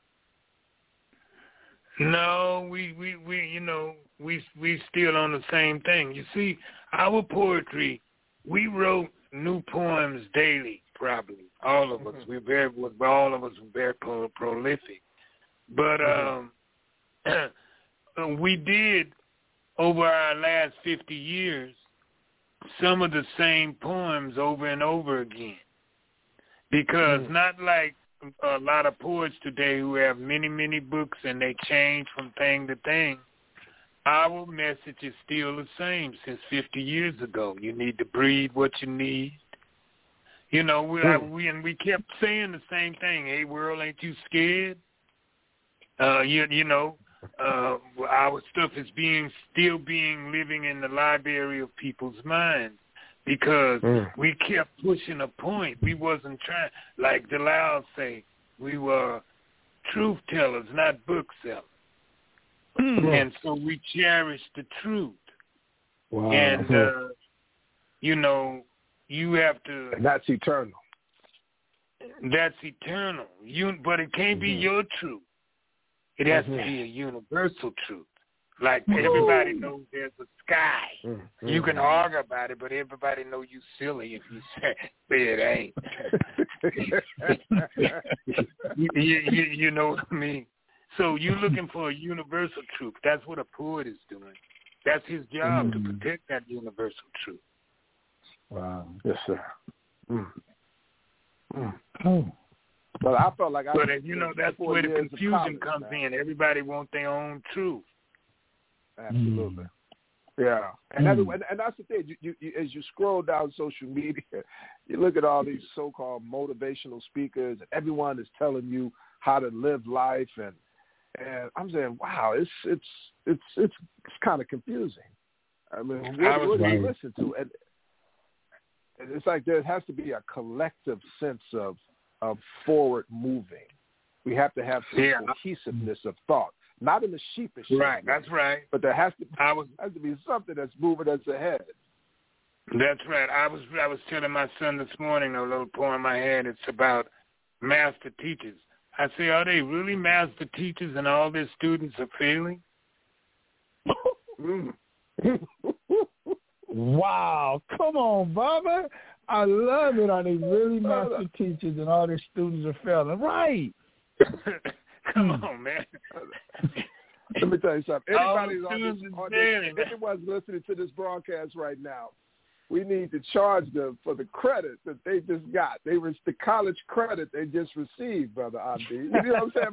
No, we, we, we you know, we we still on the same thing. You see, our poetry, we wrote new poems daily, probably. All of mm-hmm. us. We're very all of us were very pro- prolific. But mm-hmm. um uh, we did over our last fifty years some of the same poems over and over again. Because mm. not like a lot of poets today who have many, many books and they change from thing to thing, our message is still the same since fifty years ago. You need to breathe what you need. You know, we, mm. I, we and we kept saying the same thing. Hey, world, ain't you scared? Uh, you, you know, uh, our stuff is being still being living in the library of people's minds. Because mm. we kept pushing a point. We wasn't trying, like Dalal say, we were truth tellers, not book sellers. Mm. And so we cherished the truth. Wow. And, uh, you know, you have to... And that's eternal. That's eternal. You, but it can't mm-hmm. be your truth. It has mm-hmm. to be a universal truth. Like everybody knows there's a sky. Mm-hmm. You can argue about it, but everybody knows you silly if you say it ain't. you, you, you know what I mean? So you're looking for a universal truth. That's what a poet is doing. That's his job, mm-hmm. to protect that universal truth. Wow. Yes, sir. Mm. Mm. Oh. But I felt like I. But uh, you know, that's where the confusion college, comes man. in. Everybody wants their own truth. Absolutely. Mm. Yeah. And, mm. that, and that's the thing. You, you, you, as you scroll down social media, you look at all these so-called motivational speakers, and everyone is telling you how to live life, and and I'm saying, wow, it's it's it's it's, it's kind of confusing. I mean, what, what do you listen to? And, and it's like there has to be a collective sense of of forward moving. We have to have some yeah. cohesiveness of thought. Not in the sheepish right, way, that's right. But there has to I was, has to be something that's moving us ahead. That's right. I was I was telling my son this morning a little poem I had. It's about master teachers. I say, are they really master teachers and all their students are failing? Wow. Come on, Baba. I love it. Are they really master teachers and all their students are failing? Right. Come on, man. Let me tell you something. Anybody's on this, on this, anyone's listening to this broadcast right now, we need to charge them for the credit that they just got. They was the college credit they just received, Brother Abdi. You know what I'm saying,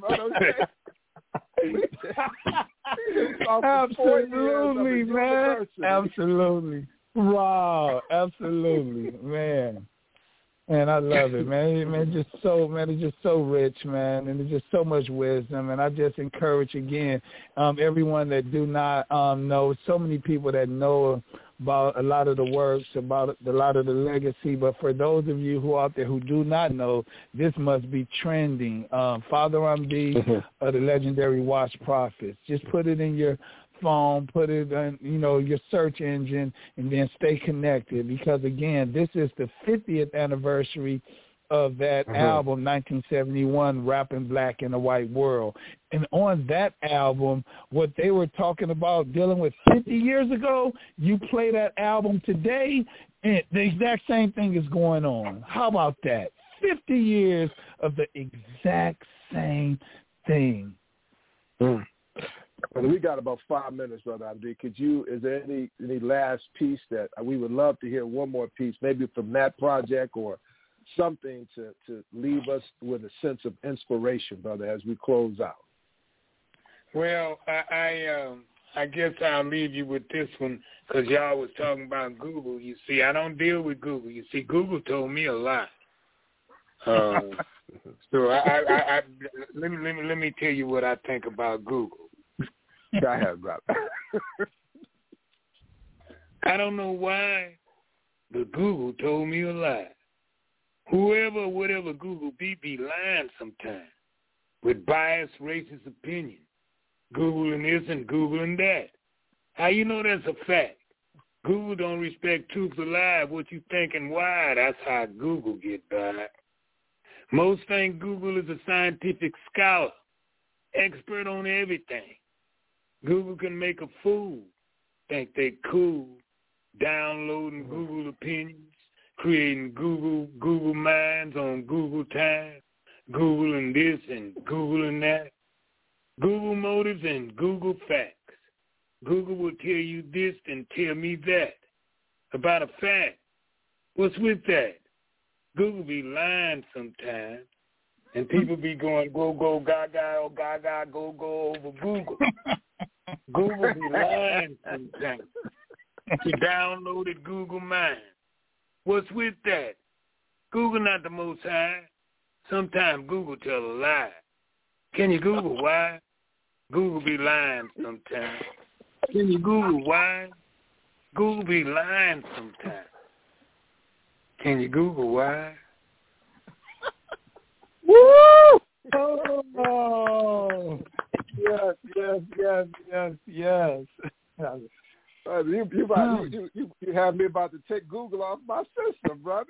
brother? Absolutely, man. Absolutely. Wow. Absolutely, man. Man, I love it, man. Man, just so, man, it's just so rich, man, and it's just so much wisdom. And I just encourage again, um, everyone that do not um, know, so many people that know about a lot of the works, about a lot of the legacy. But for those of you who are out there who do not know, this must be trending. Um, Father Amdi mm-hmm. of the legendary Watch Prophets. Just put it in your phone, put it in, you know, your search engine, and then stay connected, because again, this is the fiftieth anniversary of that uh-huh. album, nineteen seventy-one, Rapping Black in a White World. And on that album, what they were talking about dealing with fifty years ago, you play that album today, and the exact same thing is going on. How about that? fifty years of the exact same thing. Mm. Well, we got about five minutes, Brother Abdi. Could you, is there any, any last piece that we would love to hear, one more piece, maybe from that project or something to, to leave us with a sense of inspiration, brother, as we close out? Well, I I, um, I guess I'll leave you with this one, because y'all was talking about Google. You see, I don't deal with Google. You see, Google told me a lot. Uh, so I, I, I, I let me let me let me tell you what I think about Google. Go ahead, brother. I don't know why, but Google told me a lie. Whoever, whatever Google be, be lying sometimes with biased, racist opinion. Googling this and Googling that. How you know that's a fact? Google don't respect truth or lie. What you think and why, that's how Google get by. Most think Google is a scientific scholar, expert on everything. Google can make a fool think they cool, downloading Google opinions, creating Google Google minds on Google time, Googling this and Googling that, Google motives and Google facts. Google will tell you this and tell me that about a fact. What's with that? Google be lying sometimes, and people be going go, go, gaga, or gaga, go, go over Google. Google be lying sometimes. You downloaded Google Mind. What's with that? Google not the most high. Sometimes Google tell a lie. Can you Google why? Google be lying sometimes. Can you Google why? Google be lying sometimes. Can you Google why? Woo! Oh, yes, yes, yes, yes, yes. Uh, you, you, about, you, you, you have me about to take Google off my system, brother.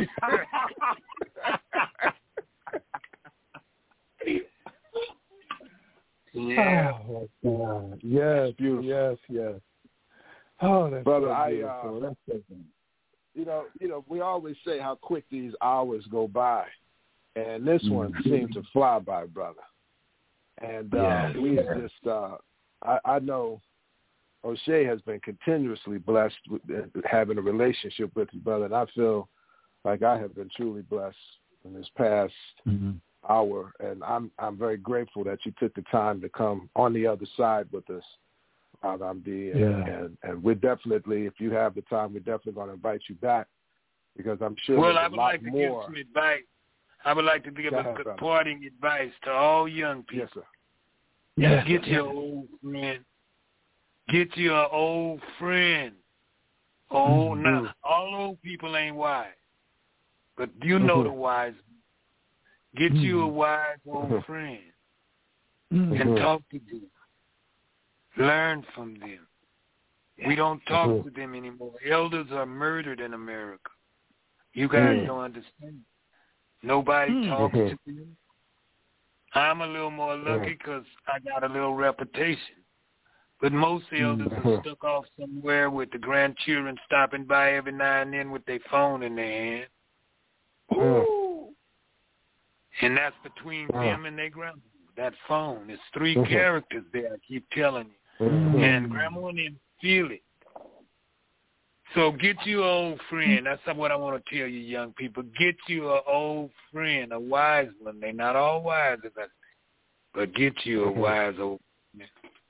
Yeah. Oh, my God. Yes, yes, yes. Oh, that's brother, so I, beautiful. uh, That's so good. you know, you know, we always say how quick these hours go by, and this Mm-hmm. one seemed to fly by, brother. And uh, Yes. we just, uh, I, I know O'Shea has been continuously blessed with uh, having a relationship with you, brother, and I feel like I have been truly blessed in this past Mm-hmm. hour, and I'm I'm very grateful that you took the time to come on the other side with us, Father Amdi, and, Yeah. and and we're definitely, if you have the time, we're definitely going to invite you back, because I'm sure Well, there's I a would lot like to more. give some advice. I would like to give Go a ahead, brother. parting advice to all young people. Yes, sir. Yes. Get your old friend. Get you an old friend. Oh, Mm-hmm. now, all old people ain't wise, but you know Mm-hmm. the wise. Get Mm-hmm. you a wise old Mhm. friend Mm-hmm. and talk to them. Learn from them. We don't talk Mhm. to them anymore. Elders are murdered in America. You guys Mhm. don't understand. Nobody Mhm. talks Mhm. to them. I'm a little more lucky because I got a little reputation. But most elders Mhm. are stuck off somewhere with the grandchildren stopping by every now and then with their phone in their hand. Mhm. And that's between Mhm. them and their grandma. That phone. It's three Mhm. characters there, I keep telling you. Mhm. And grandma didn't feel it. So get you an old friend. That's what I want to tell you, young people. Get you an old friend, a wise one. They're not all wise, as I say. But get you a Mhm. wise old friend.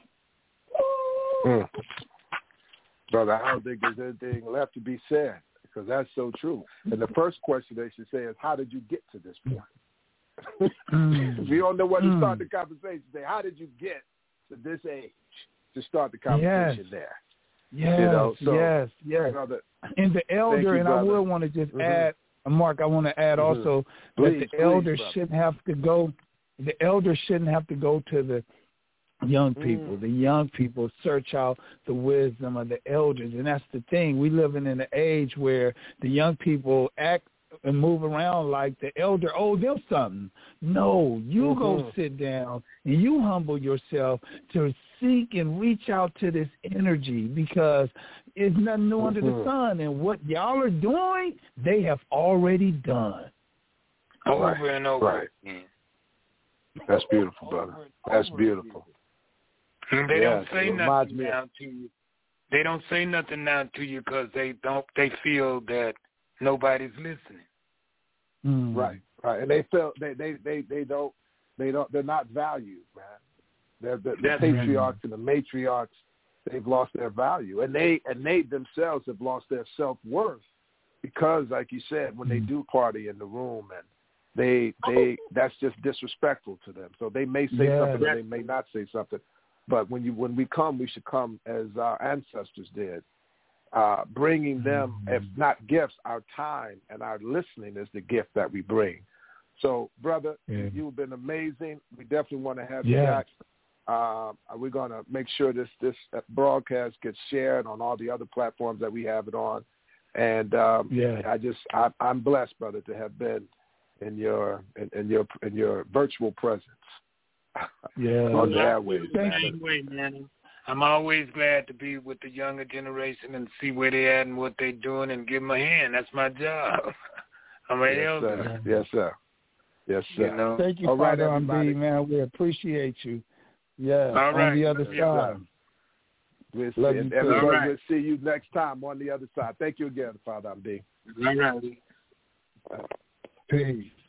Mm. Brother, I don't think there's anything left to be said, because that's so true. And the first question they should say is, how did you get to this point? Mm. If you don't know where to Mm. start the conversation, say, how did you get to this age to start the conversation Yes. there? Yes, You know, so, yes, yes. Brother, And the elder, you, and I brother. would want to just Mhm. add, uh, Mark, I want to add Mhm. also Please, that the please, elder brother. shouldn't have to go, the elder shouldn't have to go to the young people. Mm. The young people search out the wisdom of the elders. And that's the thing. We living in an age where the young people act and move around like the elder owes them something. No, you Mhm. go sit down and you humble yourself to seek and reach out to this energy, because it's nothing new under the Mhm. sun. And what y'all are doing, they have already done. Over Right, and over right. again. That's beautiful, brother. That's beautiful. And they Yes, don't say it reminds nothing me of- now to you. They don't say nothing now to you because they don't. They feel that nobody's listening. Mm. Right, right, and they feel they they they they don't they don't they're not valued, man. They're, the, the That's patriarchs and the matriarchs, they've lost their value, and they and they themselves have lost their self worth, because, like you said, when they do party in the room, and they they that's just disrespectful to them. So they may say Yeah. something or they may not say something, but when you when we come, we should come as our ancestors did. Uh, bringing them, if not gifts, our time and our listening is the gift that we bring. So, brother, Yeah. you've been amazing. We definitely want to have Yeah. you back. Uh, we're going to make sure this this broadcast gets shared on all the other platforms that we have it on. And um, Yeah. I just, I, I'm blessed, brother, to have been in your in, in your in your virtual presence Yeah. on the I feel airwaves, the man. same way, man. I'm always glad to be with the younger generation and see where they at and what they doing and give them a hand. That's my job. I'm an Yes, elder. sir. Yes, sir. Yes, sir. You know. Thank you, All right, Father everybody. Amdi, man. We appreciate you. Yeah, All on right. the other Yes, side. sir. We'll Love see, you and too. everybody, All right. we'll see you next time on the other side. Thank you again, Father Amdi. All right. Peace.